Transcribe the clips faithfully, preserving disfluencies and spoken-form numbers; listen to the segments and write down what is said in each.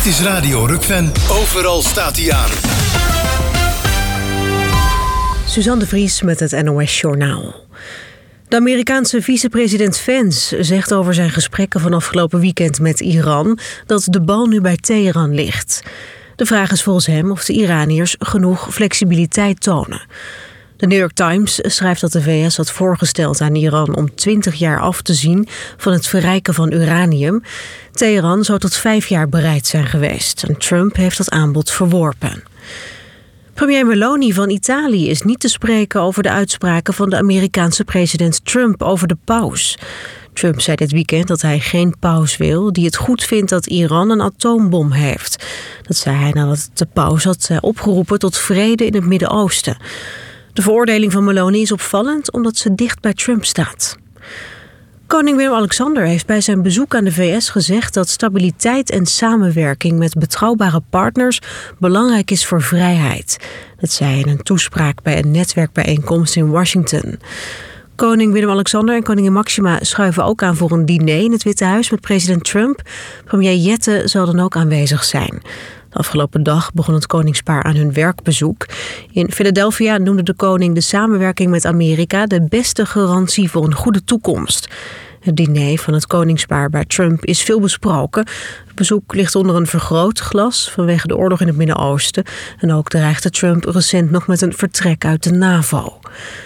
is Radio Rukven. Overal staat hij aan. Suzanne de Vries met het N O S-journaal. De Amerikaanse vicepresident Vance zegt over zijn gesprekken van afgelopen weekend met Iran dat de bal nu bij Teheran ligt. De vraag is volgens hem of de Iraniërs genoeg flexibiliteit tonen. De New York Times schrijft dat de V S had voorgesteld aan Iran om twintig jaar af te zien van het verrijken van uranium. Teheran zou tot vijf jaar bereid zijn geweest en Trump heeft dat aanbod verworpen. Premier Meloni van Italië is niet te spreken over de uitspraken van de Amerikaanse president Trump over de paus. Trump zei dit weekend dat hij geen paus wil die het goed vindt dat Iran een atoombom heeft. Dat zei hij nadat de paus had opgeroepen tot vrede in het Midden-Oosten. De veroordeling van Meloni is opvallend omdat ze dicht bij Trump staat. Koning Willem-Alexander heeft bij zijn bezoek aan de V S gezegd dat stabiliteit en samenwerking met betrouwbare partners belangrijk is voor vrijheid. Dat zei hij in een toespraak bij een netwerkbijeenkomst in Washington. Koning Willem-Alexander en koningin Maxima schuiven ook aan voor een diner in het Witte Huis met president Trump. Premier Jette zal dan ook aanwezig zijn. De afgelopen dag begon het koningspaar aan hun werkbezoek. In Philadelphia noemde de koning de samenwerking met Amerika de beste garantie voor een goede toekomst. Het diner van het koningspaar bij Trump is veel besproken. Het bezoek ligt onder een vergrootglas vanwege de oorlog in het Midden-Oosten. En ook dreigde Trump recent nog met een vertrek uit de NAVO.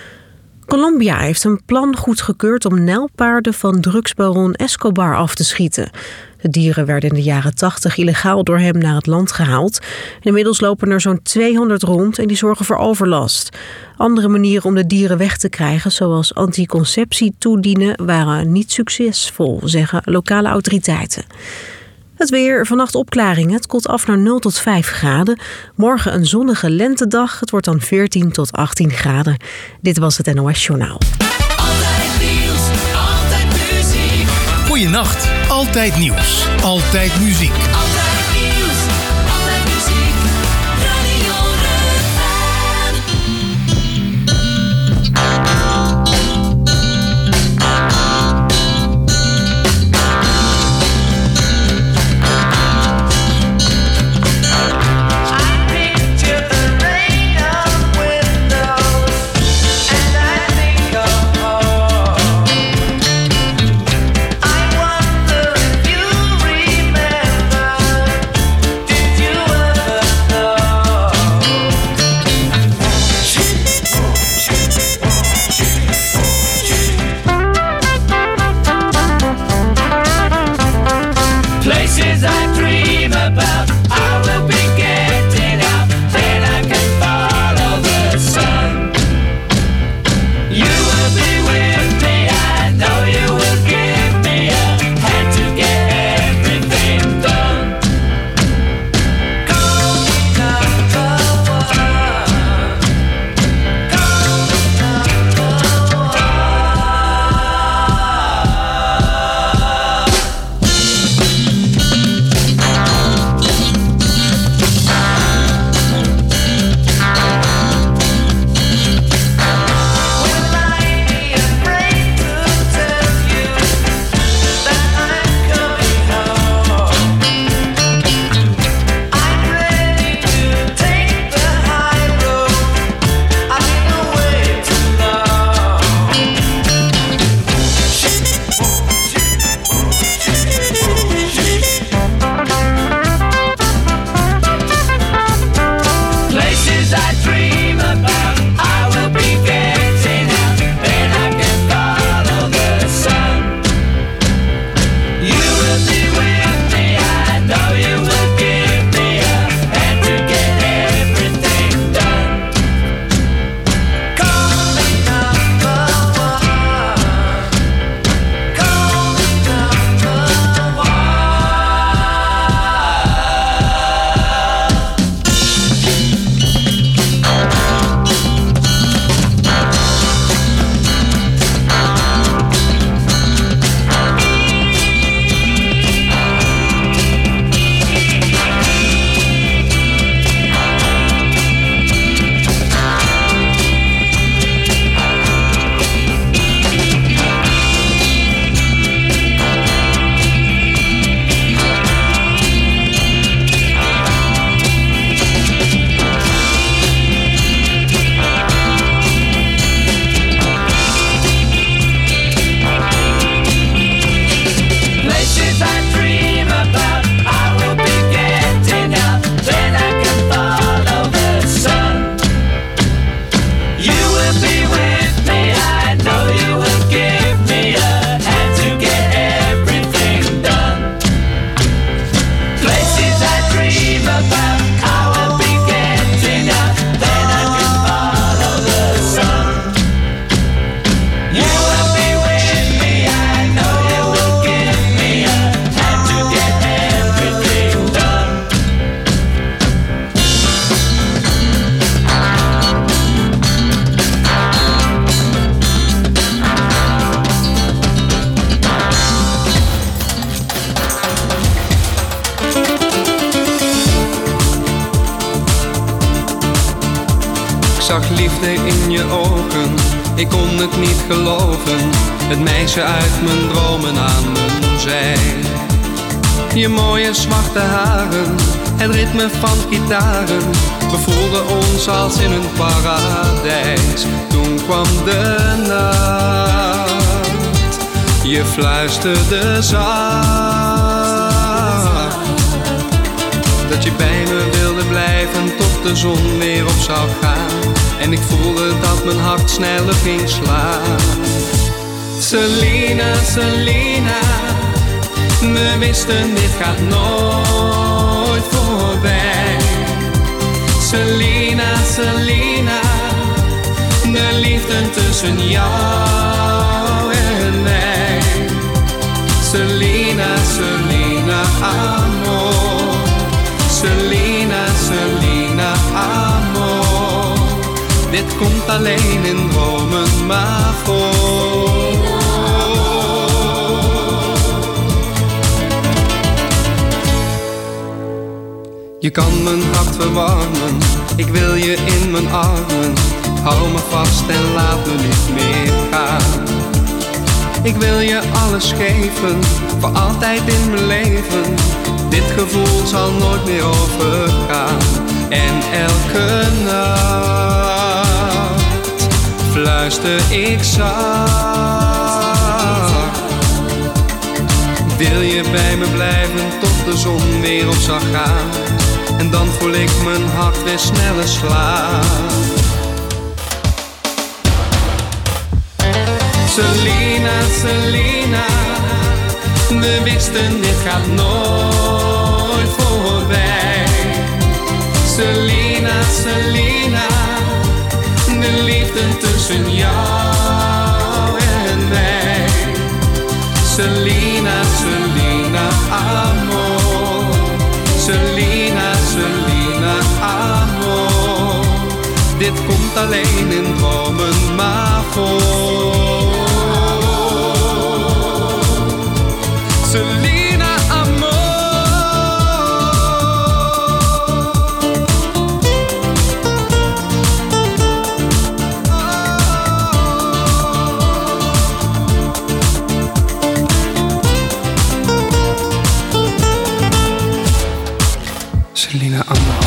Colombia heeft een plan goedgekeurd om nijlpaarden van drugsbaron Escobar af te schieten. De dieren werden in de jaren tachtig illegaal door hem naar het land gehaald. En inmiddels lopen er zo'n tweehonderd rond en die zorgen voor overlast. Andere manieren om de dieren weg te krijgen, zoals anticonceptie toedienen, waren niet succesvol, zeggen lokale autoriteiten. Het weer, vannacht opklaringen. Het koelt af naar nul tot vijf graden. Morgen een zonnige lentedag. Het wordt dan veertien tot achttien graden. Dit was het N O S-journaal. Altijd nieuws, altijd muziek. Goeienacht. Altijd nieuws. Altijd muziek. Altijd nieuws, altijd muziek. Radio Rukven. I wonder if you remember je ogen, ik kon het niet geloven. Het meisje uit mijn dromen aan mijn zij. Je mooie zwarte haren, het ritme van gitaren. We voelden ons als in een paradijs. Toen kwam de nacht, je fluisterde zacht dat je bij me wilde blijven tot de zon weer op zou gaan. En ik voelde dat mijn hart sneller ging slaan. Selena, Selena, we wisten dit gaat nooit voorbij. Selena, Selena, de liefde tussen jou en mij. Selena, Selena, amor. Selena, Selena, amor. Dit komt alleen in dromen maar voor. Je kan mijn hart verwarmen, ik wil je in mijn armen. Hou me vast en laat me niet meer gaan. Ik wil je alles geven, voor altijd in mijn leven. Dit gevoel zal nooit meer overgaan. En elke nacht fluister ik zacht. Wil je bij me blijven tot de zon weer op zal gaan. En dan voel ik mijn hart weer sneller slaan. Selena, Selena, we wisten dit gaat nooit voorbij. Selena, Selena, de liefde tussen jou en mij. Selena, Selena, amor. Selena, Selena, amor. Dit komt alleen in dromen maar voor. Selena, amor. Selena, amor.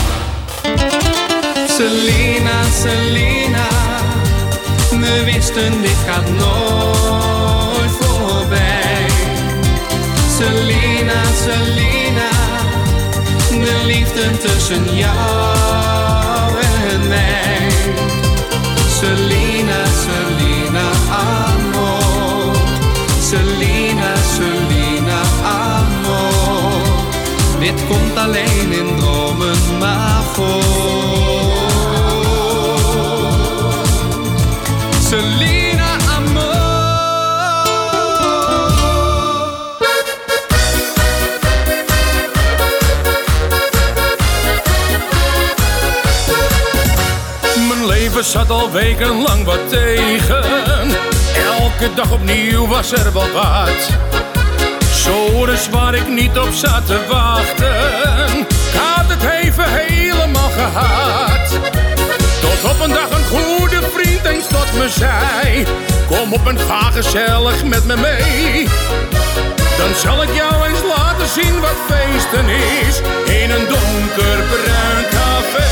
Selena, Selena, we wisten dit gaat nooit voorbij. Selena, Selena, de liefde tussen jou en mij. Selena, Selena, amor. Selena, Selena, amor. Dit komt alleen in dromen maar voor. Selena, amor. Mijn leven zat al wekenlang wat tegen. Elke dag opnieuw was er wat wat. Zores waar ik niet op zat te wachten. Ik had het even helemaal gehad. Tot op een dag een goede vriend eens tot me zei: kom op en ga gezellig met me mee. Dan zal ik jou eens laten zien wat feesten is in een donkerbruin café.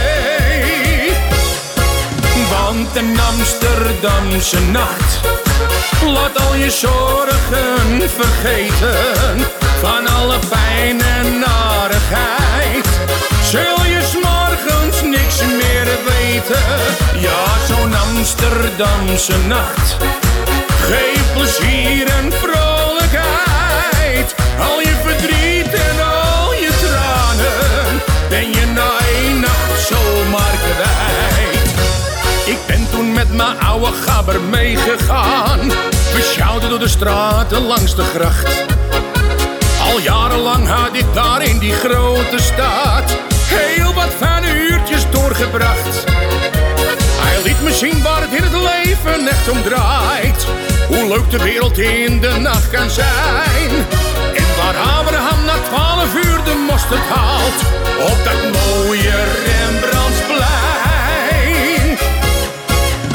Want een Amsterdamse nacht laat al je zorgen vergeten. Van alle pijn en narigheid zul je 's morgens niks meer weten. Ja, zo'n Amsterdamse nacht geeft plezier en vrolijkheid. Al je verdriet en al je tranen ben je na één nacht zomaar kwijt. Ik ben toen met mijn oude gabber meegegaan. We sjouwden door de straten langs de gracht. Al jarenlang had ik daar in die grote stad heel wat fijne uurtjes doorgebracht. Hij liet me zien waar het in het leven echt om draait. Hoe leuk de wereld in de nacht kan zijn. En waar Abraham na twaalf uur de mosterd haalt op dat mooie Rembrandtsplein.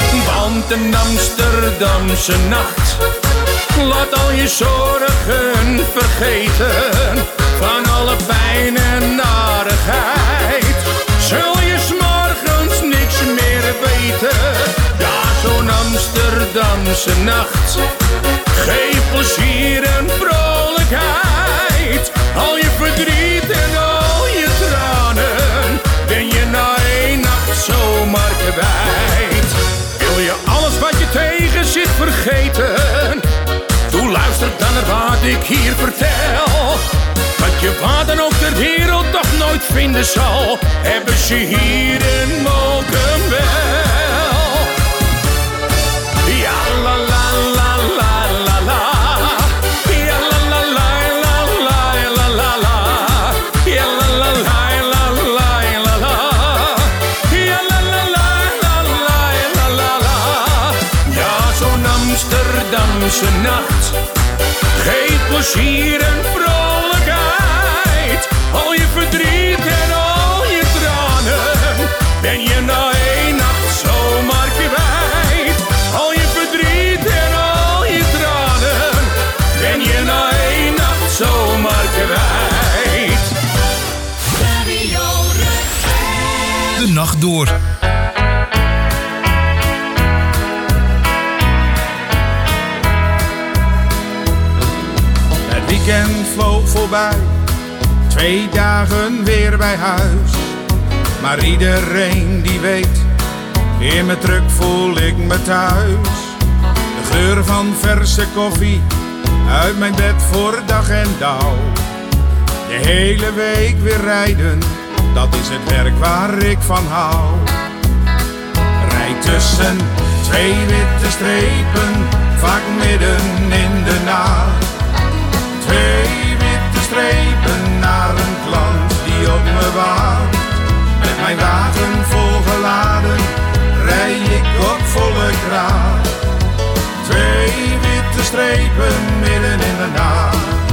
wordt een Amsterdamse nacht. Laat al je zorgen vergeten, van alle pijn en narigheid. Zul je 's morgens niks meer weten, ja, zo'n Amsterdamse nacht. Geef plezier en vrolijkheid, al je verdriet en al je tranen, ben je na één nacht zomaar kwijt. Wil je alles wat je tegen zit vergeten? Doe luister dan naar wat ik hier vertel. Wat je waar dan ook ter wereld toch nooit vinden zal, hebben ze hier in Mokum wel. Ja la la la la la la. Ja la la la la la la la la. Ja la la la la la la la. Ja la la la la la la la la. Ja, zo'n Amsterdamse nacht geeft plezier en vrolijkheid. Al je verdriet en al je tranen, ben je na één nacht zomaar kwijt. Al je verdriet en al je tranen, ben je na één nacht zomaar kwijt. Radio Rutger. De nacht door. Het weekend vloog voorbij, twee dagen weer bij huis. Maar iedereen die weet, in mijn truck voel ik me thuis. De geur van verse koffie, uit mijn bed voor dag en dauw. De hele week weer rijden, dat is het werk waar ik van hou. Rijd tussen twee witte strepen, vaak midden in de nacht. Twee witte strepen naar een klant die op me wacht. Met mijn wagen volgeladen, rij ik op volle kracht. Twee witte strepen midden in de nacht.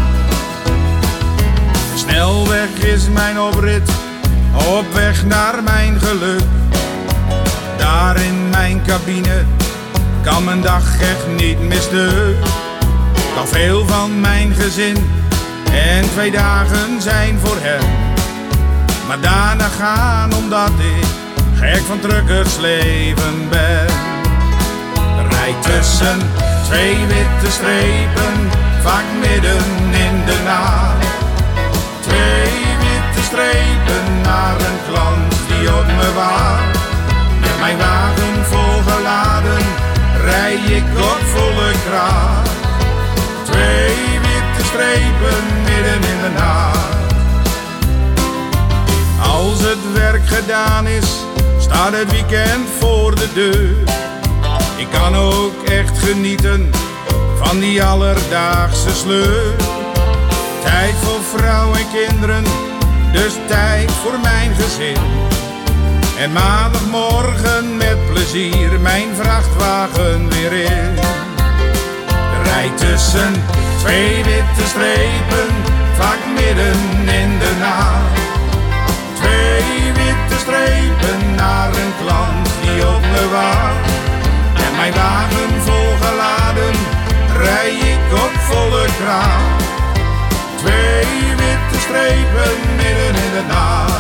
De snelweg is mijn oprit, op weg naar mijn geluk. Daar in mijn cabine kan mijn dag echt niet misstuk. Kan veel van mijn gezin en twee dagen zijn voor hen. Maar daarna gaan omdat ik gek van truckersleven ben. Rijd tussen twee witte strepen, vaak midden in de nacht. Twee witte strepen naar een klant die op me wacht. Met mijn wagen volgeladen, rij ik op volle kracht. Twee witte strepen midden in de nacht. Als het werk gedaan is, staat het weekend voor de deur. Ik kan ook echt genieten van die alledaagse sleur. Tijd voor vrouw en kinderen, dus tijd voor mijn gezin. En maandagmorgen met plezier mijn vrachtwagen weer in. Rijd tussen twee witte strepen, vaak midden in de nacht. Twee witte strepen naar een klant die op me wacht. Met mijn wagen volgeladen, rij ik op volle kracht. Twee witte strepen midden in de nacht.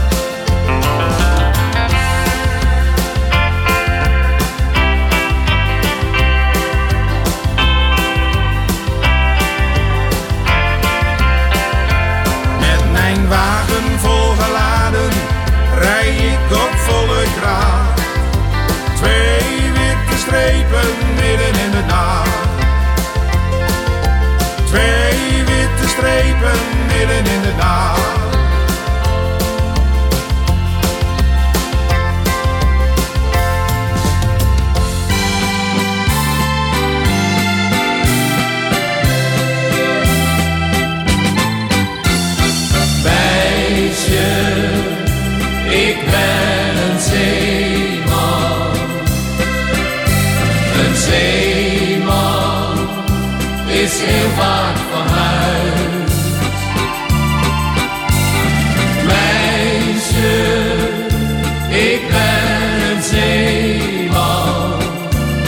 Wagen volgeladen, rij ik op volle kracht. Twee witte strepen midden in de nacht. Twee witte strepen midden in de nacht. Ik ben een zeeman, een zeeman is heel vaak van huis. Meisje, ik ben een zeeman,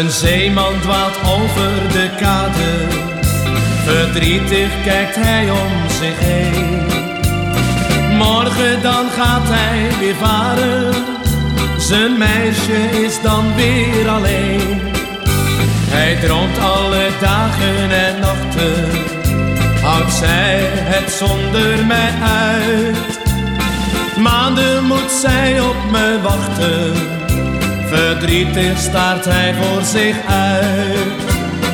Een zeeman dwaalt over de kade, verdrietig kijkt hij om zich heen. Morgen dan gaat hij weer varen, zijn meisje is dan weer alleen. Hij droomt alle dagen en nachten, houdt zij het zonder mij uit. Maanden moet zij op me wachten, verdrietig staart hij voor zich uit.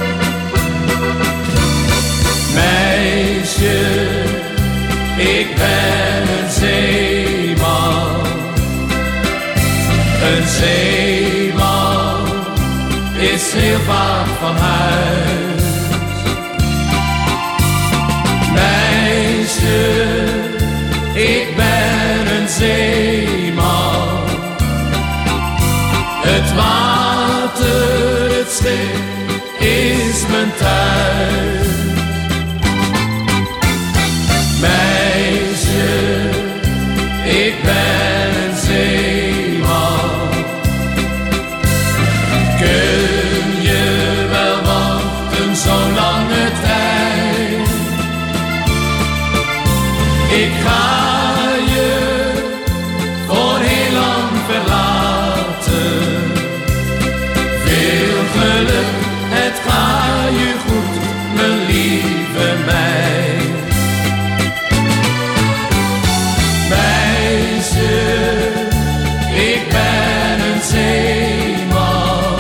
Meisje, ik ben een zeeman. Een zeeman is heel vaak van huis. Meisje, ik ben een zeeman. Het water, het schip is mijn thuis. Meisje, ik ben een zeeman. Kun je wel wachten zo'n lange tijd? Ik ga je voor heel lang verlaten. Veel geluk, het gaat je goed, mijn lieve meid. Meisje, ik ben een zeeman.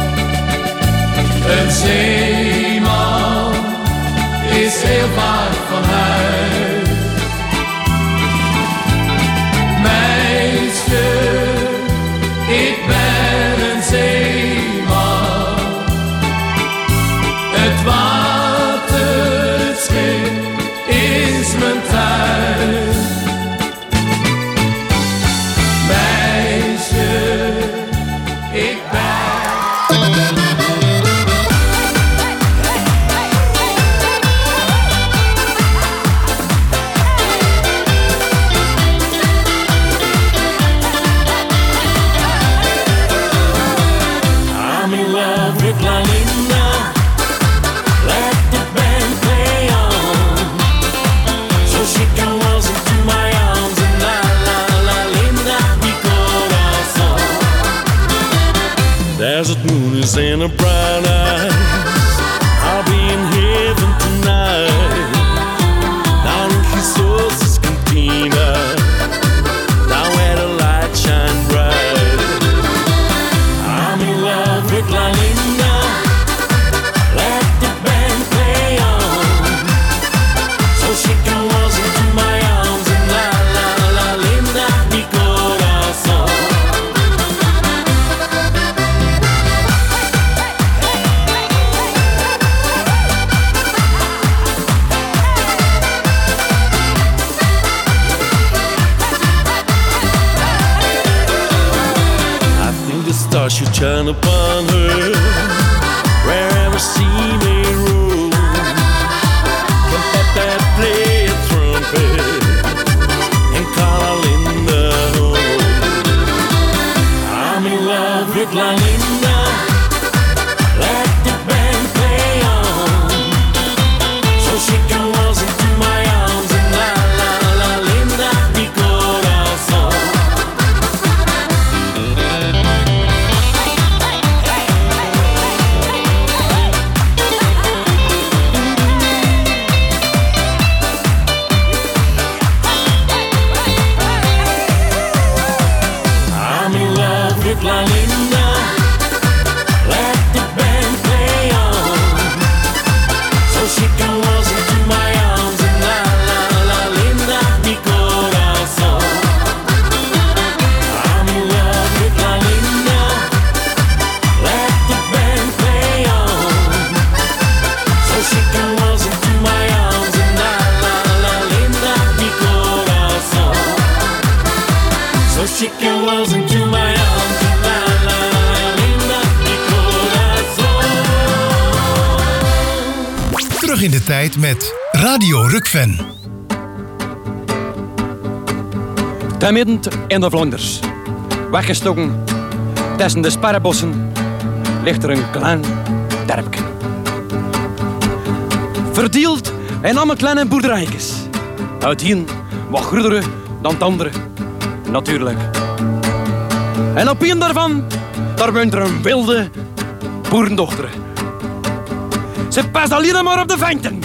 Een zeeman is heel vaak van huis. Meisje, ik ben een zeeman. Het water, het schip is mijn thuis. Meisje, ik ben... I'm in love with La Linda. Let the band play on, so she can waltz into my arms and la la la Linda mi corazón. Desert moon is in her brown eyes. I'll be in heaven tonight. Down in Jesus' cantina, down where the light shine bright. I'm in love with La Linda. Let the band play on, so she can waltz into my arms and la la la Linda mi corazón. I think the stars should shine upon her, wherever she may roam. Can Pepe play a trumpet and call her Linda home? I'm in love with La Linda. Let the band play on, so she can waltz into my arms and la la la Linda mi corazón. I'm in love with La Linda. Let the band play on, so she can waltz into my arms and la la la Linda mi corazón. I'm in love with La Linda. Let the band play on, so she can waltz into my arms and la la la Linda mi corazón. So she can waltz into my arms and la la la Linda mi corazón. Terug in de tijd met Radio Rukven. Daar midden in de Vlaanders, weggestoken tussen de sparrenbossen, ligt er een klein terpje. Verdeeld in allemaal kleine boerderijtjes. Uiteen wat grotere dan het andere. Natuurlijk. En op een daarvan, daar woont er een wilde boerendochter. Ze past alleen maar op de venten.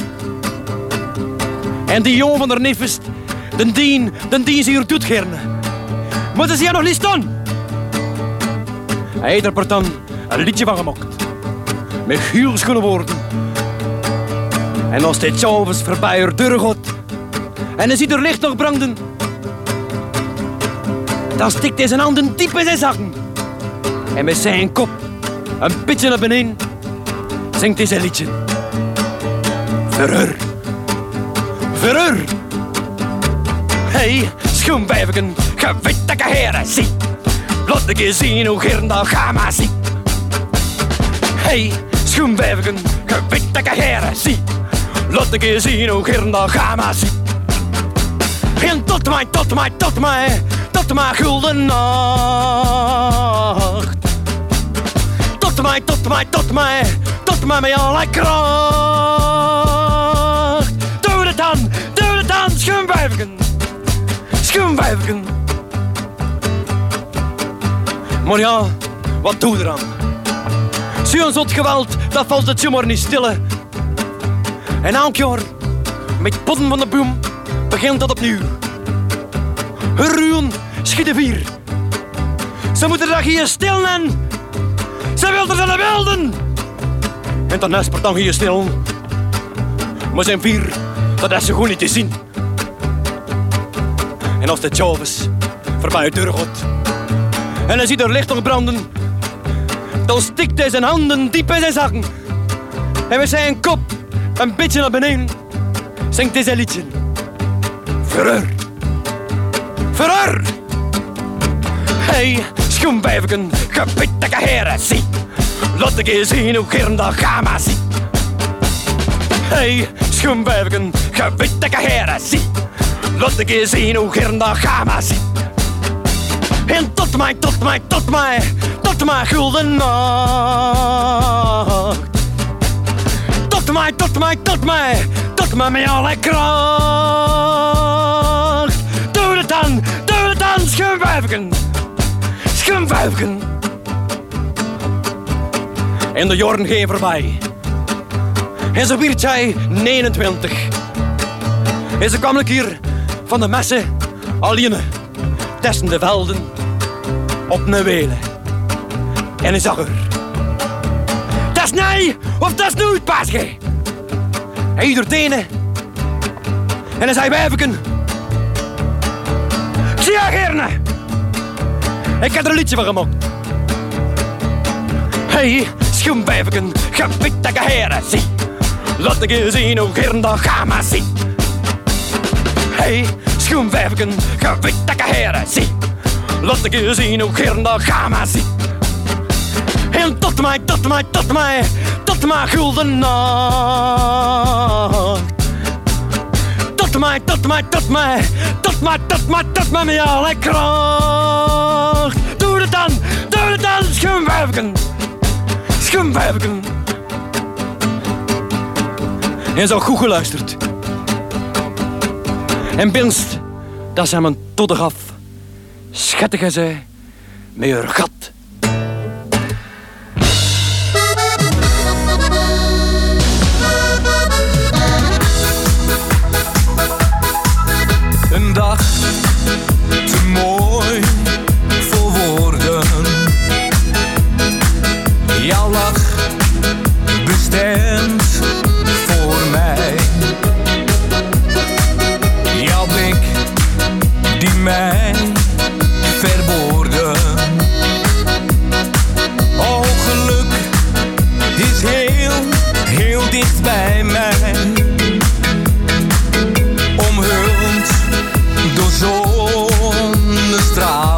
En die jongen van haar neefjes, den dien, den dien ze hier doet gerne. Maar ze zien nog niet staan. Hij heeft er per dan een liedje van gemaakt. Met heel schone woorden. En als dit s'avonds voorbij haar deur gaat en hij ziet er licht nog branden, dan stikt hij zijn handen diep in zijn zakken. En met zijn kop een beetje naar beneden zingt hij zijn liedje. Verheur. Verheur. Hey, schoenwijfken, ge weet dat ik heren zie. Laat ik je zien hoe gern dat ga maar zie. Hey, schoenwijfken, ge weet dat ik heren zie. Laat ik je zien hoe gern dat ga maar zie. En tot mij, tot mij, tot mij, tot mijn gulden nacht. Tot mij, tot mij, tot mij, tot mij met alle kracht. Doe het dan, doe het dan, schoenwijfken, schoenwijfken. Maar ja, wat doe je dan? Zo'n zot geweld, dat valt het zomaar niet stille. En elk jaar, met potten van de boom, begint dat opnieuw. Ruwen schieten vier. Ze moeten dat hier stil en ze wilden ze de wilden. En dan is het dan hier stil. Maar zijn vier, dat is zo goed niet te zien. En als de Chavis voorbij de deur gaat en hij ziet er licht nog branden, dan stikt hij zijn handen diep in zijn zakken. En met zijn kop een beetje naar beneden zingt hij zijn liedje. Verheur. Verheur. Hey, schoenwijfken, ge weet dat ik heren zie. Laat ik je zien hoe gern dat ga maar zie. Hey, schoenwijfken, ge weet dat ik heren zie. Laat ik je zien hoe gern dat ga maar zie. En tot mij, tot mij, tot mij, tot mijn gulden nacht. Tot mij, tot mij, tot mij, tot mij met alle kracht. Doe het dan, doe het dan, schoenwijfken, schoenwijfken. En de jaren gaan voorbij. En zo werd zij negenentwintig. En ze kwam een keer van de messen alleen tussen de velden op een welen. En hij zag haar. Dat is nee of dat is nooit, paasje. Hij hield haar tenen. En hij zei, wijfken, ik zie je gerne. Ik heb er een liedje van gemaakt. Hey, schoenwijfken, ge weet dat ik heren zie. Laat ik je zien hoe gern dat ga maar zie. Hey, schoenwijfken, ge weet dat ik heren zie. Laat ik je zien hoe gern dat ga maar zie. En tot mij, tot mij, tot mij, tot mijn gulden nacht. Tot mij, tot mij, tot mij, tot mij, tot mij, tot mij met alle kracht. Doe het dan, doe het dan, schoenwijfken, schoenwijfken. En zo goed geluisterd. En binst, dat ze hem een todde gaf, schattige zij met haar gat. Een dag te mooi voor woorden. Jouw lach bestemd voor mij. Jouw blik die mij verwoordde. Oh, geluk is heel, heel dicht bij mij. Omhuld door zonnestralen.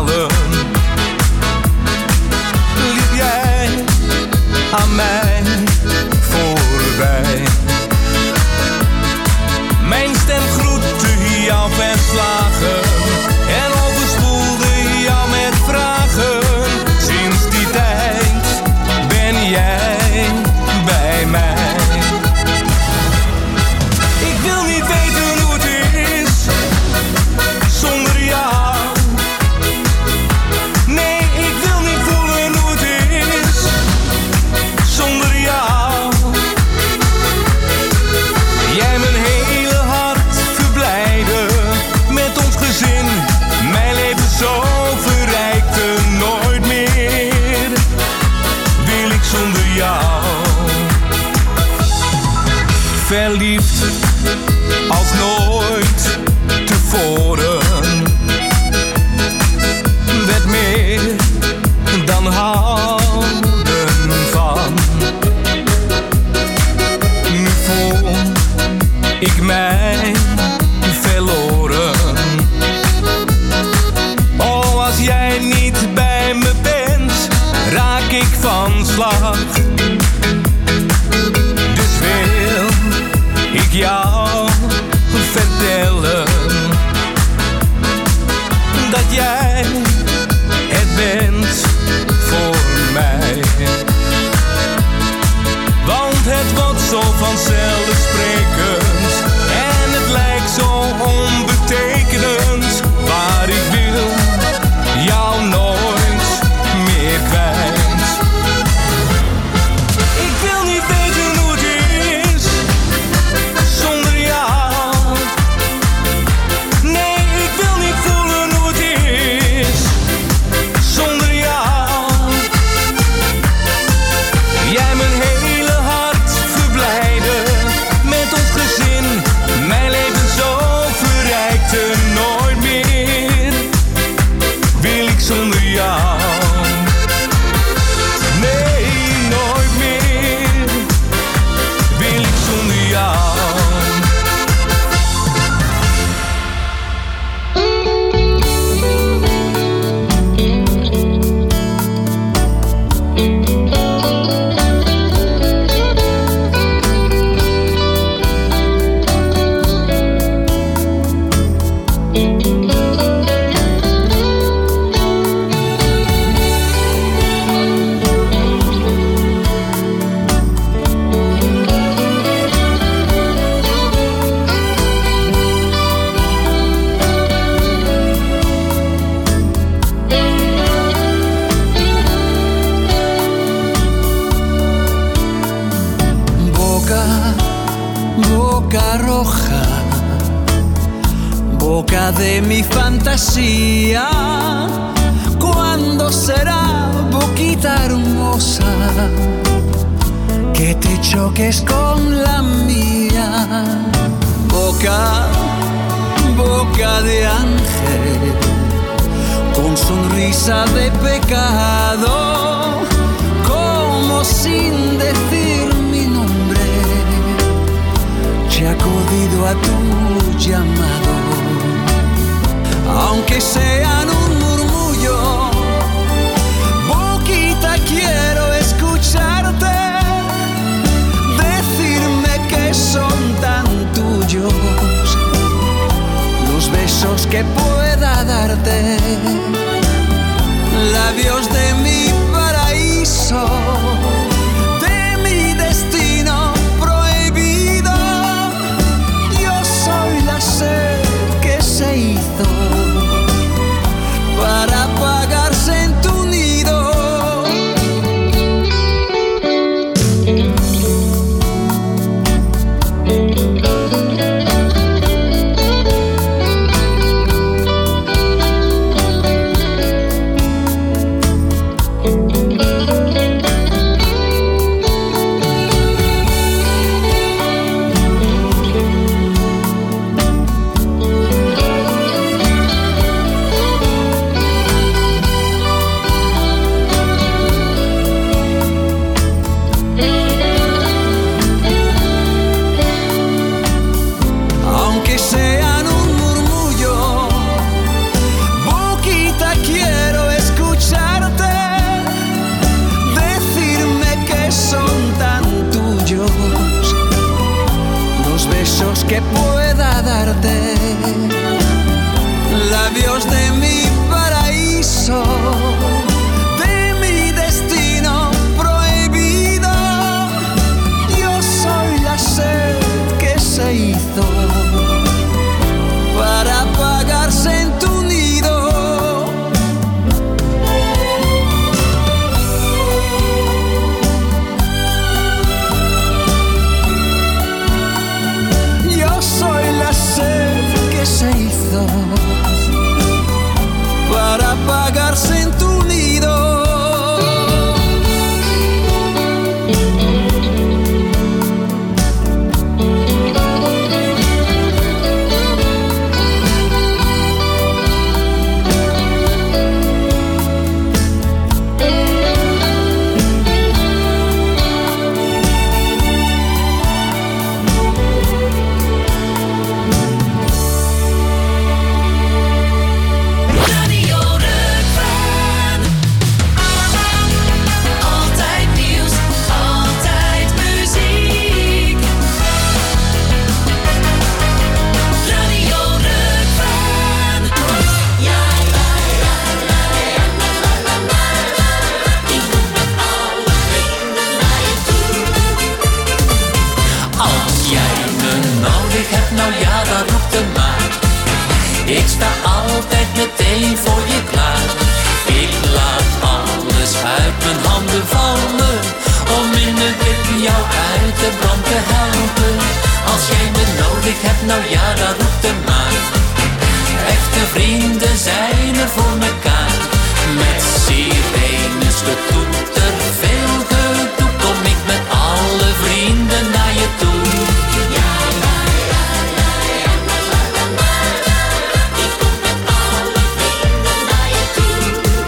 verliefd als nooit tevoren. Werd meer dan houden van. Nu voel ik mij verloren. Oh, als jij niet bij me bent, raak ik van slag. Dus wil ik jou vertellen dat jij het bent voor mij. Want het wordt zo vanzelfsprekend en het lijkt zo onbetekenend, maar ik wil jou nooit meer kwijt. Ik wil niet weten hoe het is zonder jou. Nee, ik wil niet voelen hoe het is zonder jou. Jij mijn hele hart verblijden met ons gezin, mijn leven zo verrijkte. Nooit meer wil ik zonder jou. Nee, nooit meer wil ik zonder jou. Boca roja, boca de mi fantasía. ¿Cuándo será, boquita hermosa, que te choques con la mía? Boca, boca de ángel, con sonrisa de pecado, como sin decir mi nombre, he acudido a tu llamado. Aunque sean un murmullo, boquita, quiero escucharte decirme que son tan tuyos los besos que pueda darte, labios de mi paraíso, de mi destino prohibido. Yo soy la sed que se hizo para apagarse en tu nido. Que pueda darte, labios de mi paraíso, de mi destino prohibido. Yo soy la sed que se hizo para apagarse en tu nido. Se hizo para apagarse en tu nido. altijd meteen voor je klaar. Ik laat alles uit mijn handen vallen, om in de wip jou uit de brand te helpen. Als jij me nodig hebt, nou ja, dan roep er maar. Echte vrienden zijn er voor mekaar. Met sirenes, getoeter, veel gedoe, kom ik met alle vrienden naar je toe. Ja, ja, ja, ja, ja, la, la, la, la, la. Ik kom met alle vrienden naar je toe.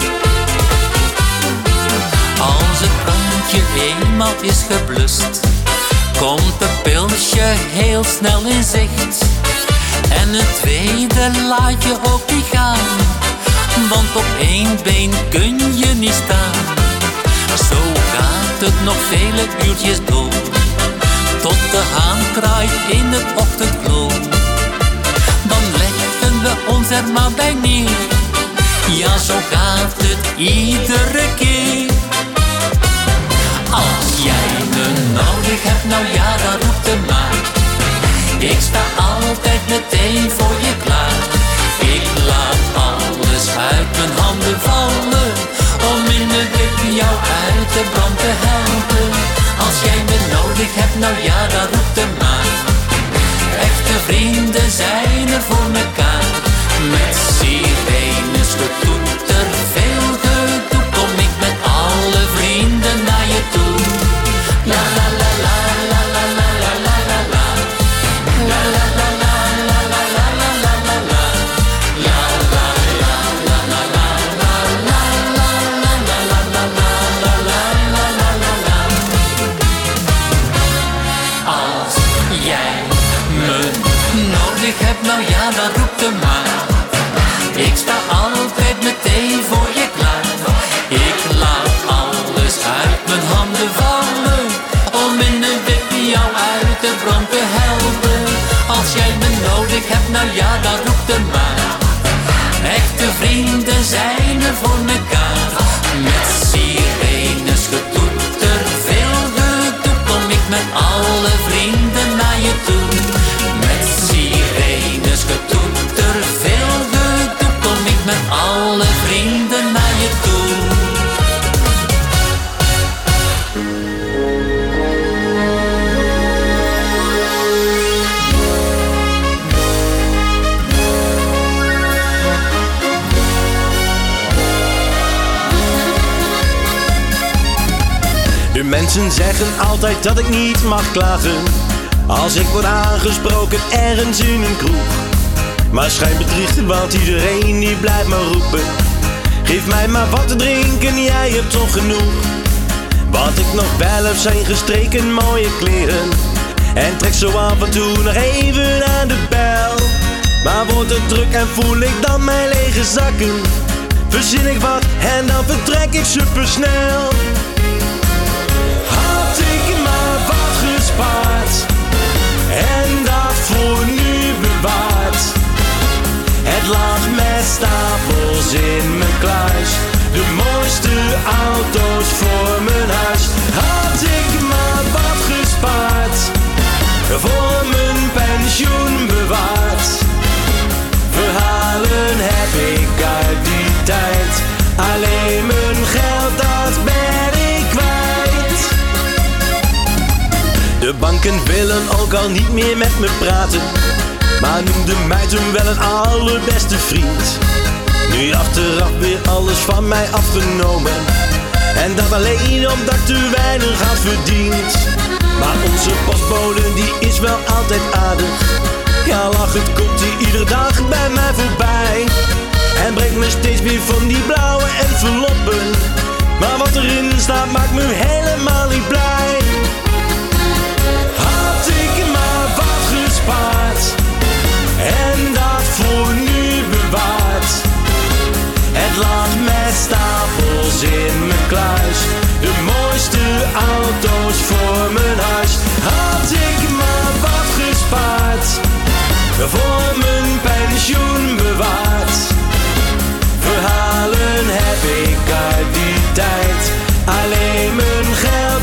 Als het brandje eenmaal is geblust, komt het pilsje heel snel in zicht. En het tweede laat je ook niet gaan, want op één been kun je niet staan. Zo gaat het nog vele uurtjes door, tot de haan kraait in het ochtendgloor. Dan leggen we ons er maar bij neer. Ja, zo gaat het iedere keer. Als jij me nodig hebt, nou ja, dan roep er maar. Ik sta altijd meteen voor je klaar. Ik laat alles uit mijn handen vallen, om in de wip jou uit de brand te helpen. Als jij me nodig hebt, nou ja, dan roep er maar. Echte vrienden zijn er voor mekaar. Met sirenes, getoeter, veel gedoe, kom ik met alle vrienden naar je toe. La la la la la la la la la la la. La la la la la la la la la la la. La la la la la la la la la la la la la la la la la. Als jij me nodig hebt, nou ja, dan roep er maar. Ik sta altijd meteen voor je klaar. Ik laat alles uit mijn handen vallen, om in de wip jou uit de brand te helpen. Als jij me nodig hebt, nou ja, dan roep er maar. Echte vrienden zijn er voor mekaar. Met sirenes, getoeter, veel gedoe, kom ik met alle vrienden naar je toe. Met sirenes, getoeter, veel gedoe, kom ik met alle vrienden naar je toe. De mensen zeggen altijd dat ik niet mag klagen, als ik word aangesproken ergens in een kroeg. Maar schijn bedriegt, want iedereen die blijft maar roepen. Geef mij maar wat te drinken, jij hebt toch genoeg. Wat ik nog wel heb zijn gestreken mooie kleren, en trek zo af en toe nog even aan de bel. Maar wordt het druk en voel ik dan mijn lege zakken, verzin ik wat en dan vertrek ik supersnel. Had ik maar wat gespaard en dat voor nu bewaard. Het lag met stapels in mijn kluis, de mooiste auto's voor mijn huis. Had ik maar wat gespaard, voor mijn pensioen bewaard. Verhalen heb ik uit die tijd, alleen mijn geld dat ben ik kwijt. De banken willen ook al niet meer met me praten, maar noemde mij toen wel een allerbeste vriend. Nu achteraf weer alles van mij afgenomen, en dat alleen omdat ik te weinig had verdiend. Maar onze postbode die is wel altijd aardig, ja lachend komt hij iedere dag bij mij voorbij, en brengt me steeds weer van die blauwe enveloppen. Maar wat erin staat maakt me helemaal niet blij. Had ik maar wat gespaard en dat voor nu bewaard. Het lag met stapels in mijn kluis, de mooiste auto's voor mijn huis. Had ik maar wat gespaard, voor mijn pensioen bewaard. Verhalen heb ik uit die tijd, alleen mijn geld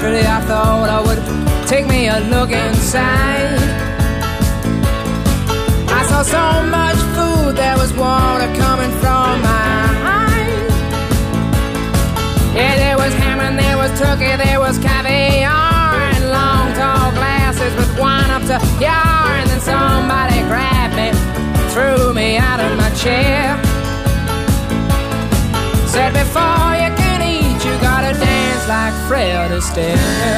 naturally I thought I would take me a look inside. I saw so much food, there was water coming from my eyes. Yeah, there was ham and there was turkey, there was caviar, and long tall glasses with wine up to yar. And then somebody grabbed me, threw me out of my chair. Said before you can eat, you gotta dance like Fred Astaire.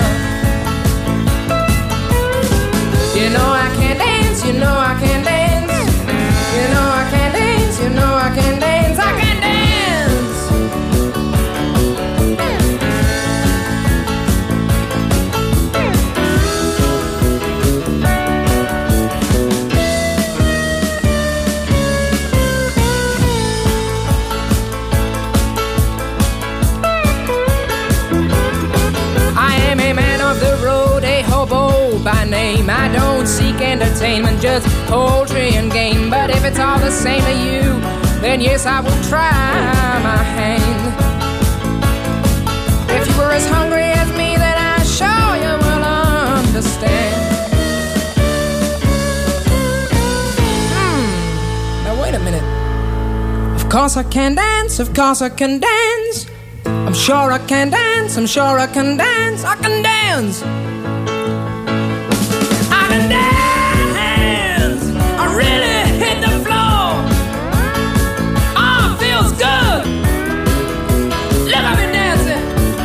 You know I can dance, you know I can dance. You know I can dance, you know I can dance, I can dance. By name, I don't seek entertainment, just poetry and game. But if it's all the same to you, then yes, I will try my hand. If you were as hungry as me, then I sure you will understand. Hmm, now wait a minute. Of course I can dance, of course I can dance. I'm sure I can dance, I'm sure I can dance, I can dance. Dance, I really hit the floor. Oh, it feels good. Look at me dancing.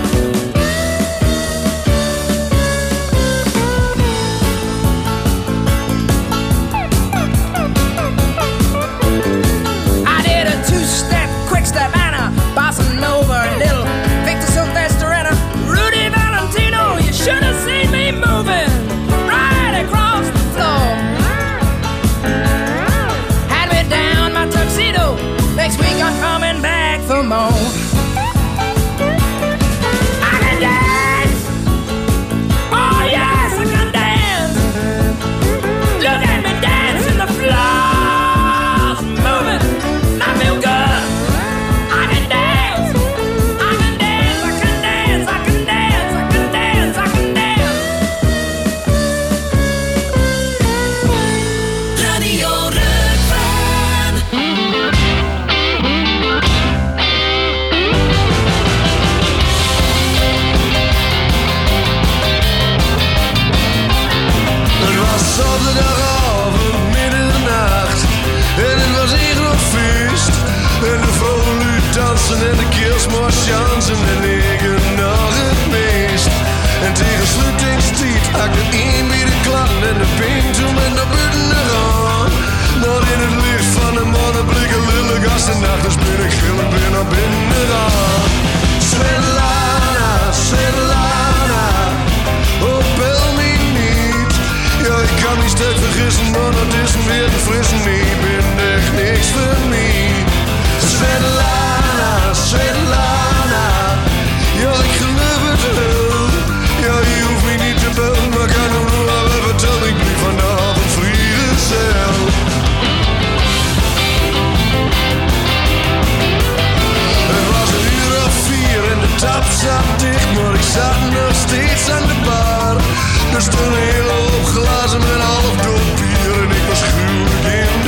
I did a two-step, quick step, and a bossa nova, a little Victor Sylvester and a Rudy Valentino. You should have seen me moving. Across the floor, had me down my tuxedo. Next week I'm coming back for more. I can dance. Oh yes, I can dance. Look at me dancing, the floor's moving. I feel good. I can dance. I can dance. I can dance. I can dance. I can dance. I can dance. Zaterdagavond, midden in de nacht. En het was hier nog feest. En de vrouwen nu dansen en de kerstmars jansen. En ik nog het meest. En tegen slutingstijd hakt het een weer de klant. En de ping toen met naar buiten gaan. Dan in het licht van de mannen blikken lille gasten. Nachtens ben ik gillen ben naar binnen gaan. Svetlana, Svetlana, oh bel me niet. Ja, ik kan niet sterk vergissen, maar dat is weer een frisse niet. Ik ben echt niks voor mij. Svetlana, Svetlana, ja, ik geloof het wel. Ja, je hoeft me niet te bellen, maar kan hem nog wel even vertellen. Ik blijf vanavond vrijgezel. Het was een uur of vier en de tap zat dicht, maar ik zat nog steeds aan de bar. Er stond een hele hoop glazen met half dood bier en ik was gruwelijk in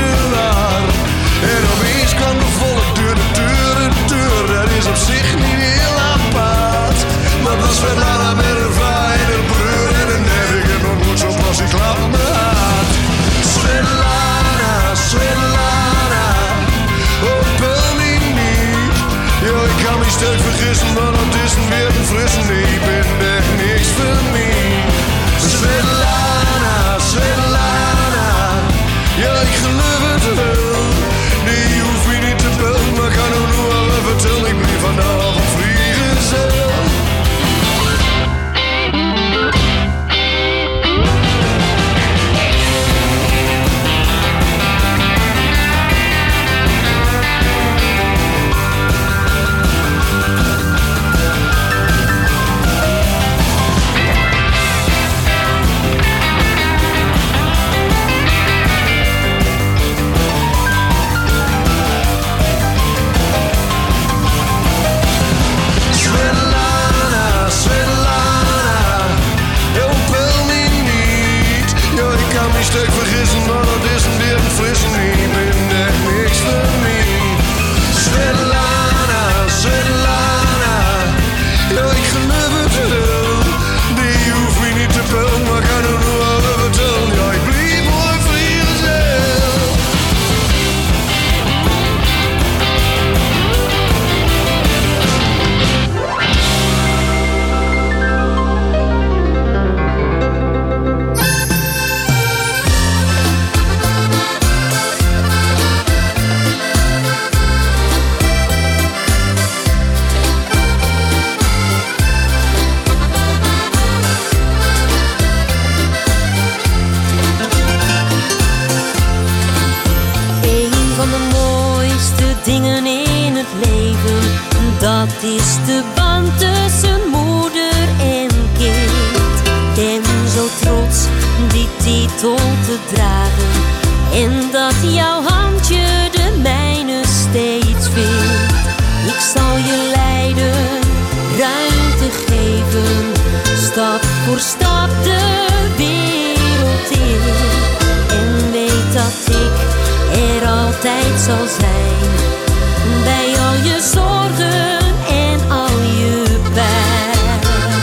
Dat is de band tussen moeder en kind. Ben zo trots die titel te dragen. En dat jouw handje de mijne steeds vindt. Ik zal je leiden, ruimte geven. Stap voor stap de wereld in. En weet dat ik er altijd zal zijn. Bij al je zorgen en al je pijn.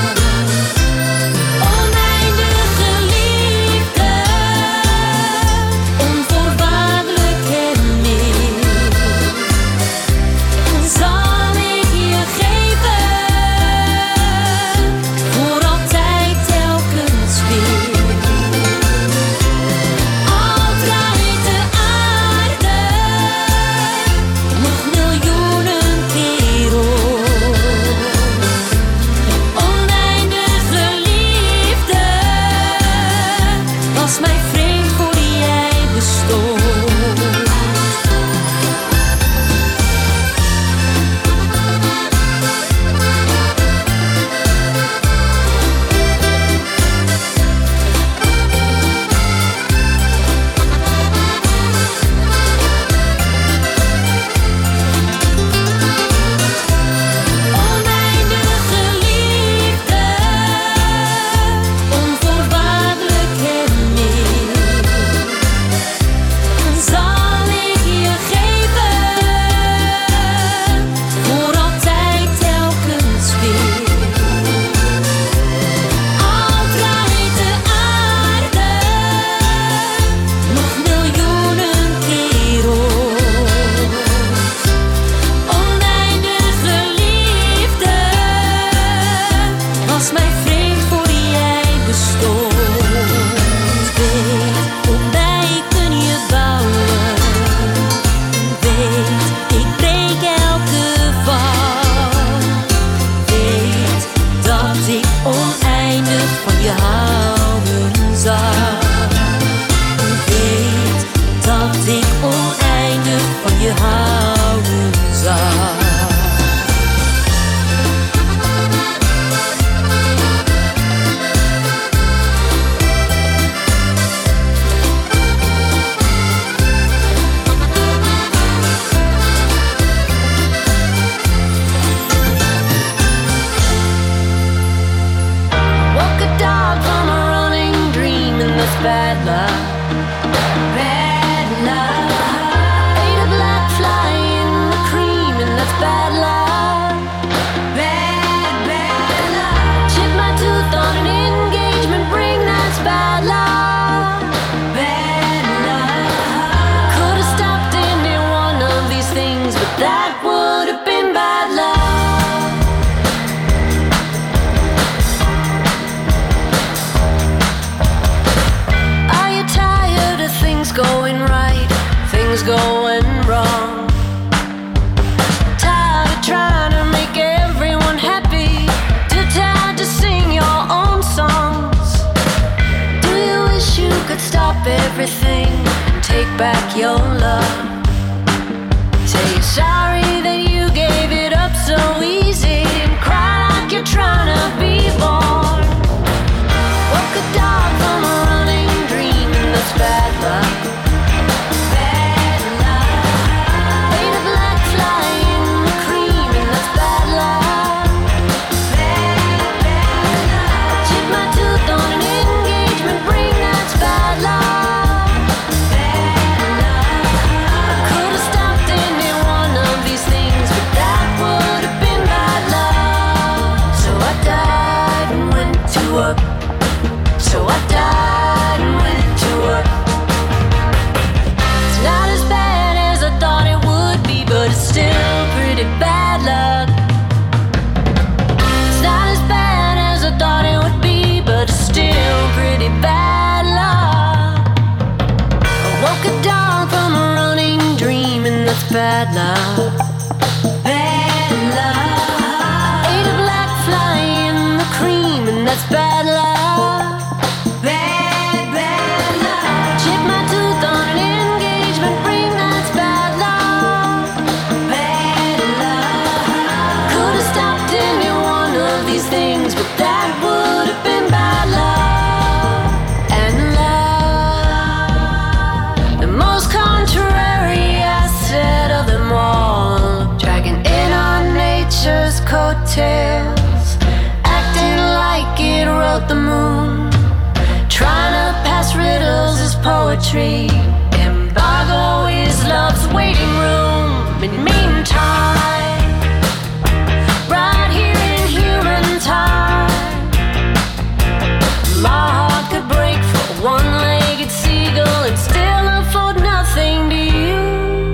Oneindige liefde, onvoorwaardelijk en mild, zal ik je geven, voor altijd telkens weer. Al draait de aarde nog miljoenen keer om. Oneindige liefde was mij vreemd voor jij bestond. Oneindige liefde, onvoorwaardelijk en mild, zal ik je geven, voor altijd telkens weer. Al draait de aarde nog miljoenen keer om. Oneindige liefde was mij vreemd voor jij bestond. Weet, op mij kun je bouwen. Weet, ik breek elke val. Weet dat ik oneindig van je houden zal. Weet dat ik oneindig van je houden zal. Walk a dog from a running dream in this bad love. Bad love. Ate a black fly in the cream and that's bad love. Bad, bad love. Chip my tooth on an engagement ring, that's bad love. Bad love. Could have stopped any one of these things, but that would have been bad love. Are you tired of things going right, things going wrong? Tired of trying to make everyone happy, too tired to sing your own songs? Do you wish you could stop everything and take back your love? Say you're sorry that you gave it up so easy and cry like you're trying to be born. Walk a dog from a running dream and that's bad luck. Bad luck. Ate a black fly in the cream and that's bad luck. Bad, bad luck. Chip my tooth on an engagement ring, that's bad luck. Bad luck. I could have stopped any one of these things, but that would have been bad luck. So I died and went to work. So I died and went to work. It's not as bad as I thought it would be, but it's still pretty bad luck. It's not as bad as I thought it would be, but it's still pretty bad luck. I woke a dog from a running dream and that's bad luck. Bad luck. Ate a black fly in the cream and that's bad luck. Bad, bad luck. Chip my tooth on an engagement ring, that's bad luck. Bad luck. poetry. Embargo is love's waiting room. In meantime, right here in human time, my heart could break for a one-legged seagull and still afford nothing to you.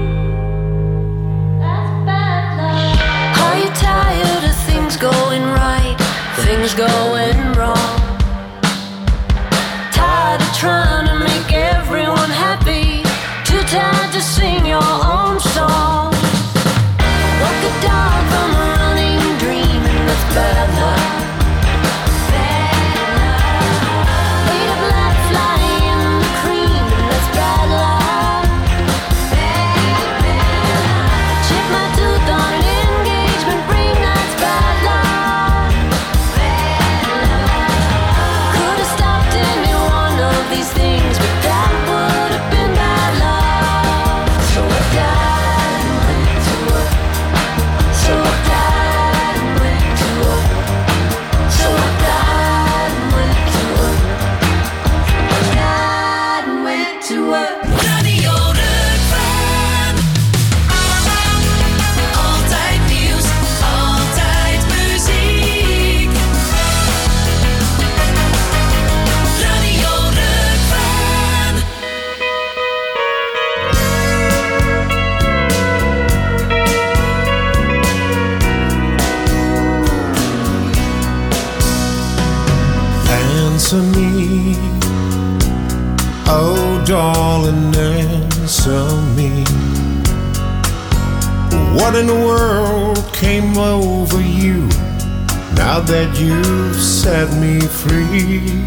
That's bad love. Are you tired of things going right, things going wrong? Tired of trying to make everyone happy, too tired to sing your own song. Like a dog from a running dream, and that's bad luck. Made of black fly in the cream, and that's bad luck. Chip my tooth on an engagement ring, that's bad luck. Could have stopped any one of these things, but that would have been bad luck. So I died and went to work. So I died and went to work. So I died and went to work. I died and went to work. Radio Rukven. Altijd nieuws, altijd muziek. Radio Rukven. Answer me, oh darling, answer me. What in the world came over you now that you've set me free?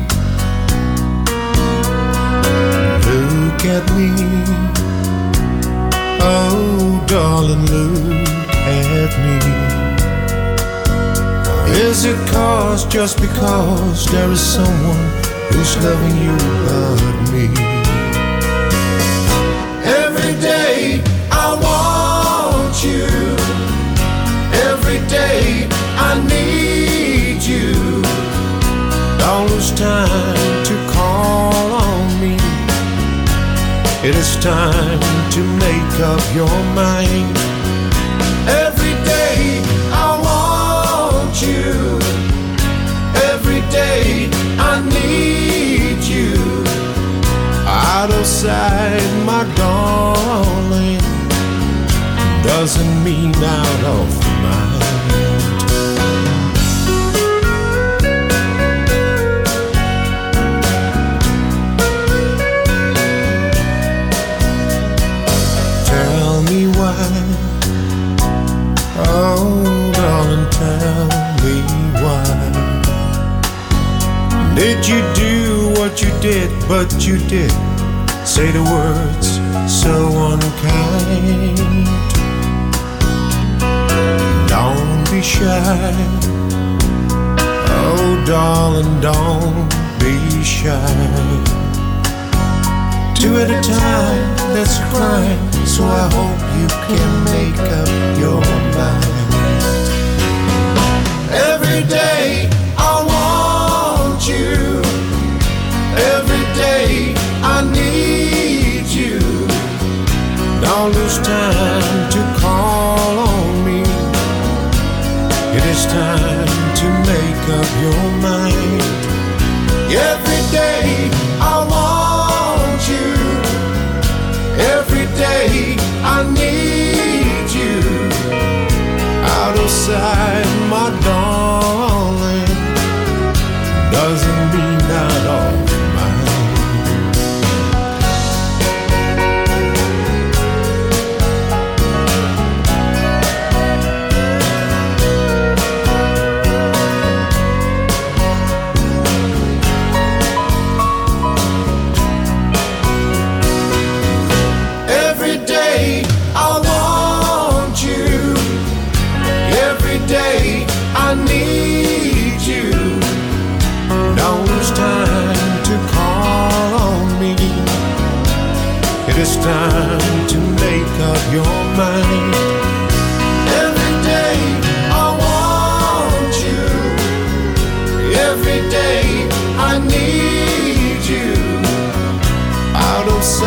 Look at me, oh darling, look at me. Is it cause, just because there is someone who's loving you but me? Every day I want you. Every day I need you. Don't lose time to call on me. It is time to make up your mind. Every day I want you. Every day I need you. Out of sight, my darling, doesn't mean out of mind. Tell me why, oh darling, tell me why. Did you do what you did, but you did say the words so unkind? Don't be shy, oh darling, don't be shy. Two at a time, that's crime, so I hope you can make up your mind. Every day I want you. Every day I need you. Don't lose time to call on me. It is time to make up your mind. Every day I want you. Every day I need you. Out of sight, my darling, doesn't mean out of I need you. Don't lose time to call on me. It is time to make up your mind. Every day I want you. Every day I need you. Out of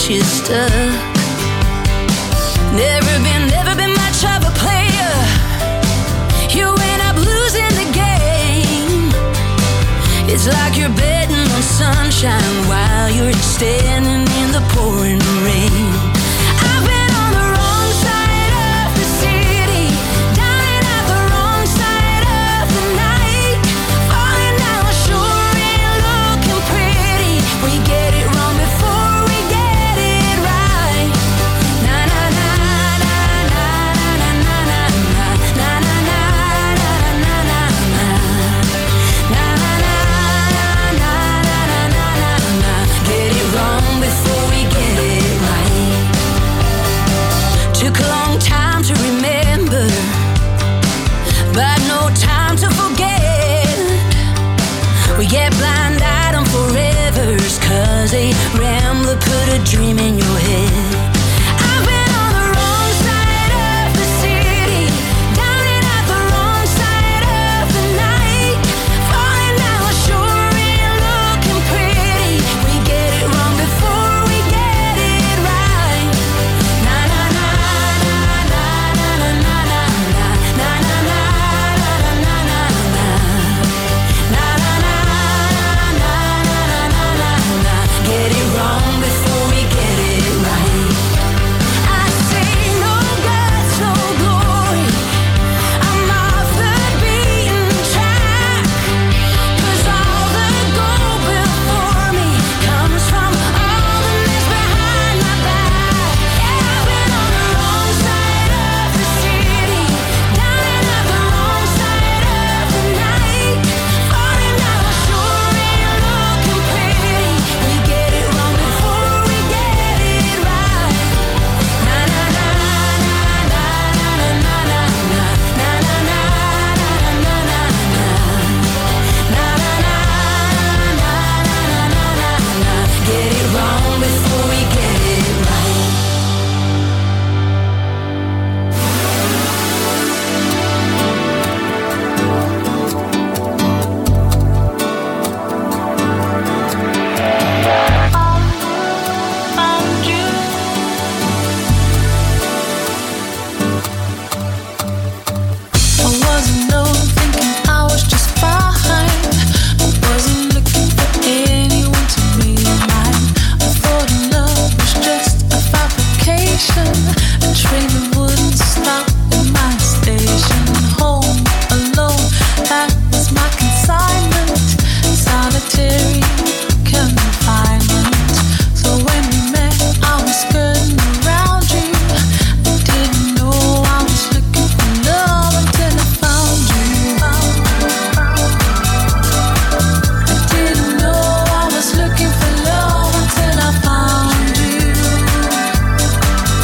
you stuck. Never been, never been much of a player. You end up losing the game. It's like you're betting on sunshine while you're standing in the pouring rain. I've been on the wrong side of the city, dying at the wrong side of the night, falling down shore and looking pretty. We get it wrong before we get it right. Na na na na na na na na na na na na na na na na na. Get it wrong before we get it right. Took a long time to remember, but no time to forget. We get blind-eyed on forevers, cause a rambler put a dream in your head.